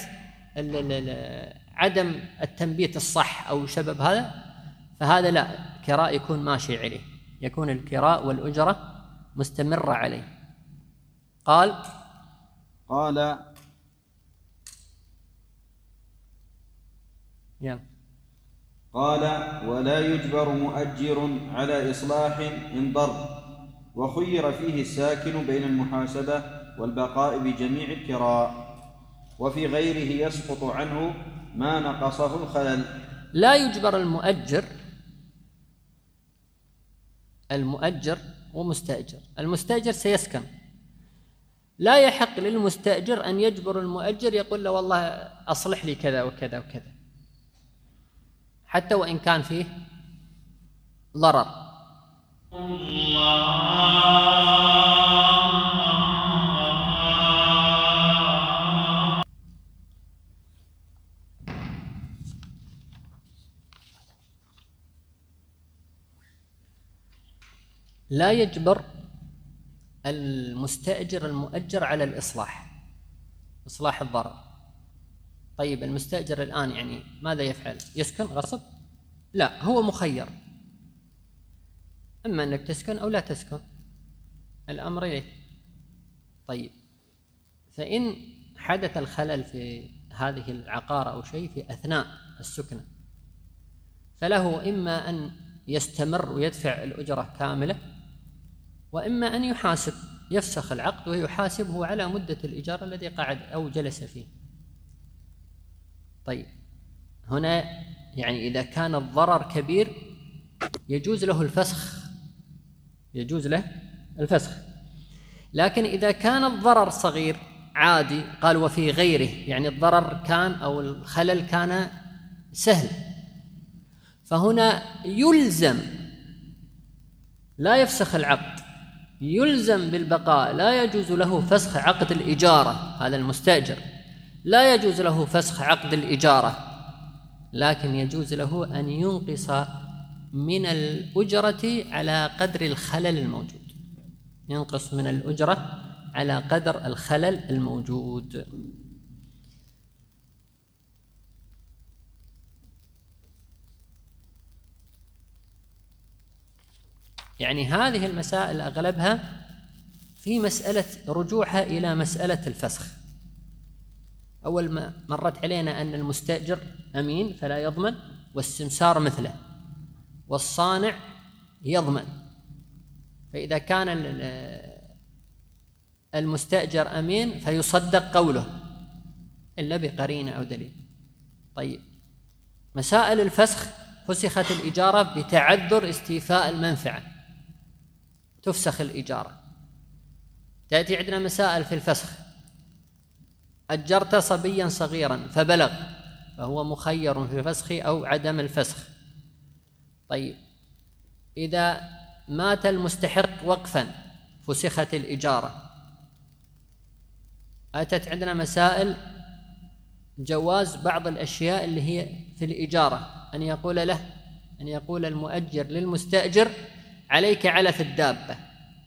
عدم التنبيت الصح أو شبب هذا، فهذا لا، كراء يكون ماشي عليه، يكون الكراء والأجرة مستمرة عليه. قال
قال
يا
قال: ولا يجبر مؤجر على إصلاح إن ضر، وخير فيه الساكن بين المحاسبة والبقاء بجميع الكراء. وفي غيره يسقط عنه ما نقصه الخلل.
لا يجبر المؤجر المؤجر ومستأجر. المستأجر سيسكن، لا يحق للمستأجر أن يجبر المؤجر، يقول له والله أصلح لي كذا وكذا وكذا، حتى وإن كان فيه ضرر. لا يجبر المستأجر المؤجر على الإصلاح، إصلاح الضرر. طيب المستأجر الآن يعني ماذا يفعل؟ يسكن غصب؟ لا، هو مخير، إما أنك تسكن أو لا تسكن، الأمر إليك. طيب فإن حدث الخلل في هذه العقار أو شيء في أثناء السكنة، فله إما أن يستمر ويدفع الأجرة كاملة، وإما أن يحاسب، يفسخ العقد ويحاسبه على مدة الإيجار الذي قعد أو جلس فيه. طيب هنا يعني إذا كان الضرر كبير يجوز له الفسخ، يجوز له الفسخ. لكن إذا كان الضرر صغير عادي، قال وفي غيره، يعني الضرر كان أو الخلل كان سهل، فهنا يلزم، لا يفسخ العقد، يلزم بالبقاء، لا يجوز له فسخ عقد الإجارة. هذا المستأجر لا يجوز له فسخ عقد الإجارة، لكن يجوز له أن ينقص من الأجرة على قدر الخلل الموجود، ينقص من الأجرة على قدر الخلل الموجود. يعني هذه المسائل أغلبها في مسألة رجوعها إلى مسألة الفسخ. أول ما مرت علينا أن المستأجر أمين فلا يضمن، والسمسار مثله، والصانع يضمن. فإذا كان المستأجر أمين فيصدق قوله إلا بقرينة أو دليل. طيب مسائل الفسخ، فسخت الإجارة بتعذر استيفاء المنفعة، تفسخ الإجارة. تأتي عندنا مسائل في الفسخ، أجرت صبيا صغيرا فبلغ، فهو مخير في الفسخ أو عدم الفسخ. طيب إذا مات المستحق وقفا فسخت الإجارة. أتت عندنا مسائل جواز بعض الأشياء اللي هي في الإجارة، أن يقول له أن يقول المؤجر للمستأجر عليك علف الدابة،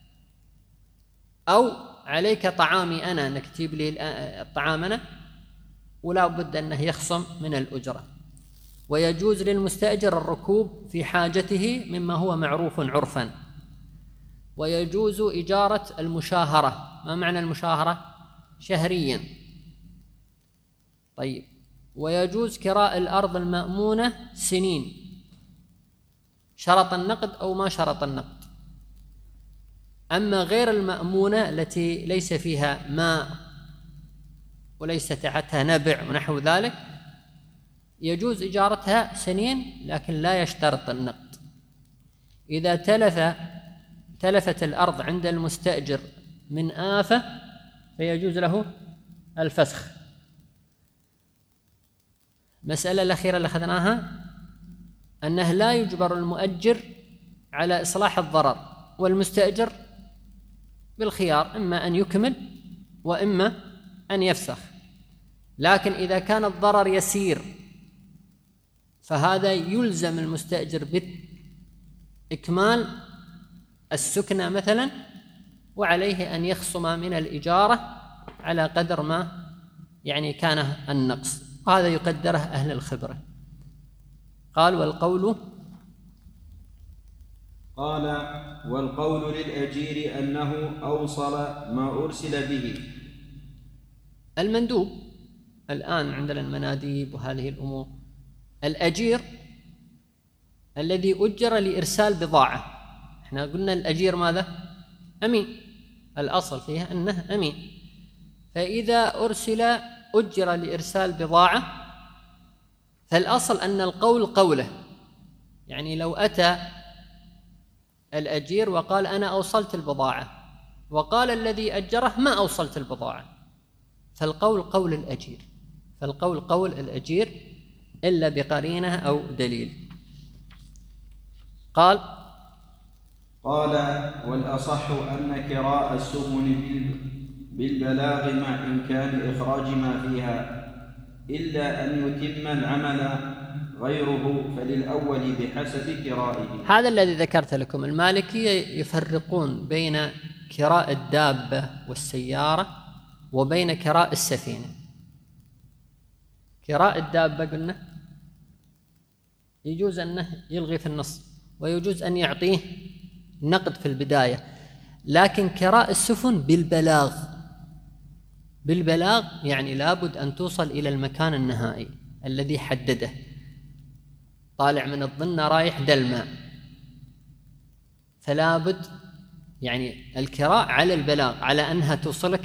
أو عليك طعامي أنا، أنك تجيب لي الطعام أنا، ولا بد أنه يخصم من الأجرة. ويجوز للمستأجر الركوب في حاجته مما هو معروف عرفا. ويجوز إجارة المشاهرة. ما معنى المشاهرة؟ شهريا. طيب ويجوز كراء الأرض المأمونة سنين، شرط النقد أو ما شرط النقد. أما غير المأمونة التي ليس فيها ماء وليس تحتها نبع ونحو ذلك، يجوز إجارتها سنين لكن لا يشترط النقد. إذا تلف تلفت الأرض عند المستأجر من آفة فيجوز له الفسخ. المسألة الأخيرة اللي أخذناها أنه لا يجبر المؤجر على إصلاح الضرر، والمستأجر بالخيار، إما أن يكمل وإما أن يفسخ. لكن إذا كان الضرر يسير فهذا يلزم المستأجر بإكمال السكنة مثلا، وعليه أن يخصم من الإجارة على قدر ما يعني كان النقص، وهذا يقدره أهل الخبرة. قال والقول
قال والقول للأجير أنه أوصل ما أرسل به.
المندوب الآن عندنا المناديب وهذه الأمور، الأجير الذي أجر لإرسال بضاعة، احنا قلنا الأجير ماذا؟ أمين، الأصل فيها أنه أمين. فإذا أرسل أجر لإرسال بضاعة فالأصل أن القول قوله، يعني لو أتى الأجير وقال أنا أوصلت البضاعة وقال الذي أجره ما أوصلت البضاعة، فالقول قول الأجير، فالقول قول الأجير إلا بقرينة أو دليل. قال
قال والأصح أن كراء السفن بالبلاغ مع إمكان إخراج ما فيها، إلا أن يتم العمل غيره فللأول بحسب كرائه.
هذا الذي ذكرت لكم. المالكية يفرقون بين كراء الدابة والسيارة وبين كراء السفينة. كراء الدابة قلنا يجوز أنه يلغي في النص ويجوز أن يعطيه نقد في البداية، لكن كراء السفن بالبلاغ، بالبلاغ يعني لابد أن توصل إلى المكان النهائي الذي حدده، طالع من الظنة رايح دلما، فلا بد يعني الكراء على البلاغ، على أنها توصلك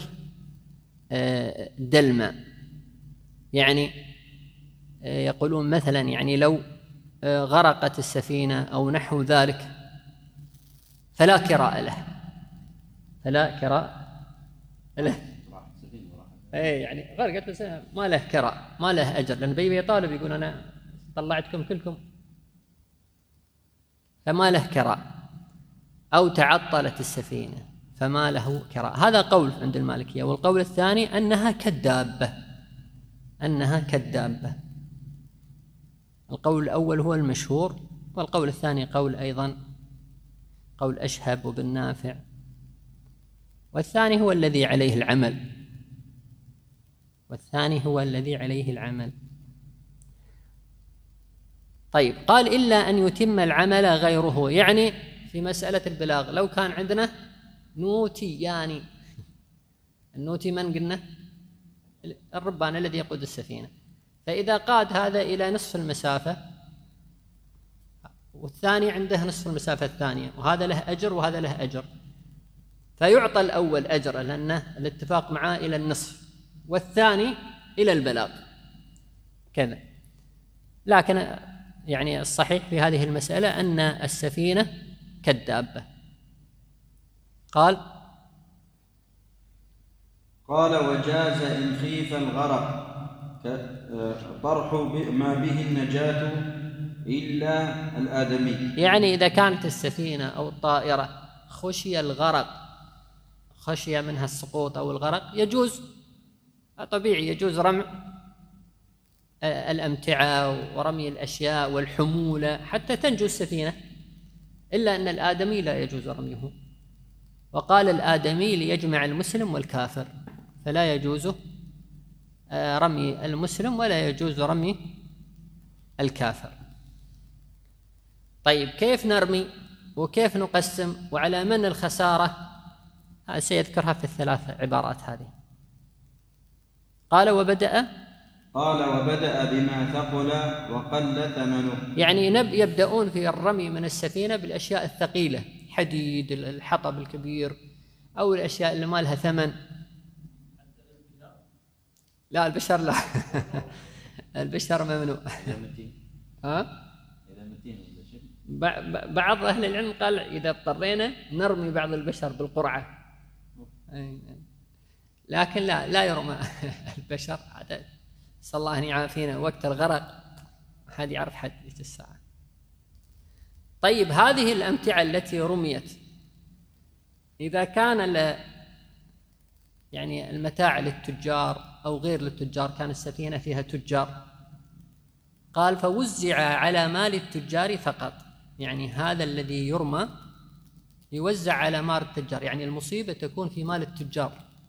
دلما. يعني يقولون مثلا يعني لو غرقت السفينة أو نحو ذلك فلا كراء له، فلا كراء له، اي يعني غرقت السفينة ما له كراء، ما له أجر، لأن بيبي طالب يقول أنا طلعتكم كلكم، فما له كراء. أو تعطلت السفينة فما له كراء. هذا قول عند المالكية. والقول الثاني أنها كالدابة، أنها كالدابة. القول الأول هو المشهور، والقول الثاني قول أيضا قول أشهب وبن نافع، والثاني هو الذي عليه العمل، والثاني هو الذي عليه العمل. طيب، قال إلا أن يتم العمل غيره، يعني في مسألة البلاغ لو كان عندنا نوتي، يعني النوتي من قلنا؟ الربان الذي يقود السفينة، فإذا قاد هذا إلى نصف المسافة والثاني عنده نصف المسافة الثانية، وهذا له أجر وهذا له أجر، فيعطى الأول أجر لأنه الاتفاق معه إلى النصف، والثاني إلى البلاغ كذا. لكن يعني الصحيح في هذه المسألة أن السفينة كالدابة. قال
قال وجاز إن خيف الغرق طرح ما به النجاة إلا الآدمي،
يعني إذا كانت السفينة أو الطائرة خشي الغرق، خشي منها السقوط أو الغرق، يجوز طبيعي، يجوز رمي الأمتعة ورمي الأشياء والحمولة حتى تنجو السفينة، إلا أن الآدمي لا يجوز رميه. وقال الآدمي ليجمع المسلم والكافر، فلا يجوز رمي المسلم ولا يجوز رمي الكافر. طيب، كيف نرمي وكيف نقسم وعلى من الخسارة؟ سيذكرها في الثلاث عبارات هذه. قال وبدأ
قال وبدأ بما ثقل وقل ثمنه،
يعني نب يبدأون في الرمي من السفينة بالأشياء الثقيلة، حديد، الحطب الكبير، أو الأشياء اللي ما لها ثمن. لا، البشر لا البشر ممنوع. ها؟ بعض أهل العلم قال إذا اضطرينا نرمي بعض البشر بالقرعة، لكن لا لا يرمى البشر. صلى الله أن يعافينا وقت الغرق، حد يعرف حديث الساعة. طيب، هذه الأمتعة التي رميت إذا كان يعني المتاع للتجار أو غير للتجار، كان السفينة فيها تجار، قال فوزع على مال التجار فقط، يعني هذا الذي يرمى يوزع على مال التجار، يعني المصيبة تكون في مال التجار.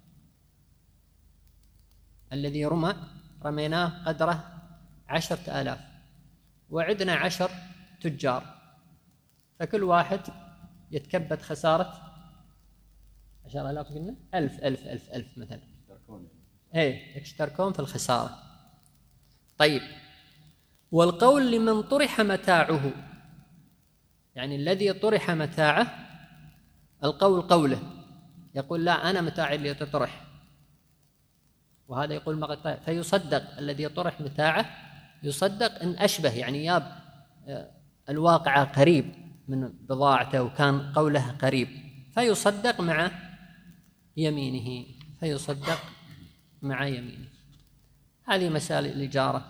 الذي رمى رميناه قدره عشرة آلاف وعدنا عشر تجار، فكل واحد يتكبد خسارة عشر آلاف، قلنا ألف ألف ألف ألف مثلا، إيه يشتركون في الخسارة. طيب، والقول لمن طرح متاعه، يعني الذي طرح متاعه القول قوله، يقول لا أنا متاعي اللي تطرح، وهذا يقول مقطع فيصدق الذي طرح متاعه، يصدق إن أشبه يعني ياب الواقع قريب من بضاعته وكان قوله قريب، فيصدق مع يمينه، فيصدق مع يمينه. هذه مسائل الإجارة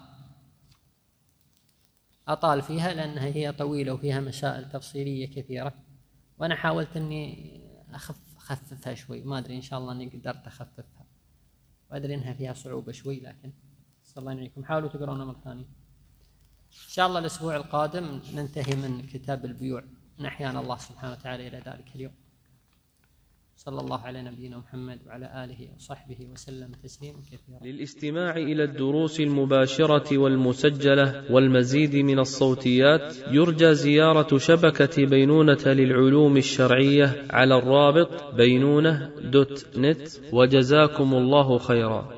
أطال فيها لأنها هي طويلة وفيها مسائل تفصيلية كثيرة، وأنا حاولت أني أخف أخففها شوي، ما أدري إن شاء الله أني قدرت أخففها، وأدري أنها فيها صعوبة شوي، لكن صلى الله عليكم حاولوا تقرؤونها مرة ثانية. إن شاء الله الأسبوع القادم ننتهي من كتاب البيوع، نحيانا الله سبحانه وتعالى إلى ذلك اليوم. صلى الله على نبينا محمد وعلى آله وصحبه وسلم تسليما كثيرا.
للاستماع إلى الدروس المباشرة والمسجلة والمزيد من الصوتيات يرجى زيارة شبكة بينونة للعلوم الشرعية على الرابط بينونة دوت نت، وجزاكم الله خيرا.